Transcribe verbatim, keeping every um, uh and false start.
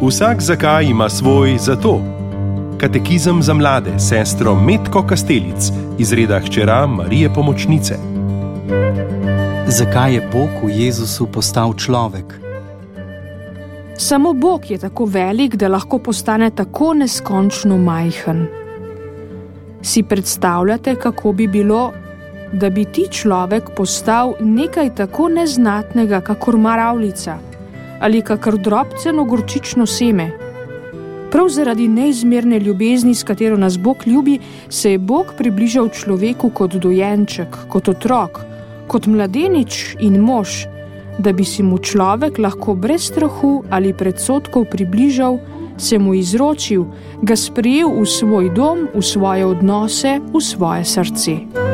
Vsak zakaj ima svoj zato. Katekizem za mlade, sestro Metko Kastelic, iz reda hčera Marije Pomočnice. Zakaj je Bog v Jezusu postal človek? Samo Bog je tako velik, da lahko postane tako neskončno majhen. Si predstavljate, kako bi bilo, da bi ti človek postal nekaj tako neznatnega, kakor maravljica ali kakor drobceno gorčično seme? Prav zaradi neizmerne ljubezni, s katero nas Bog ljubi, se je Bog približal človeku kot dojenček, kot otrok, kot mladenič in mož, da bi si mu človek lahko brez strahu ali predsodkov približal, se mu izročil, ga sprejel v svoj dom, v svoje odnose, v svoje srce.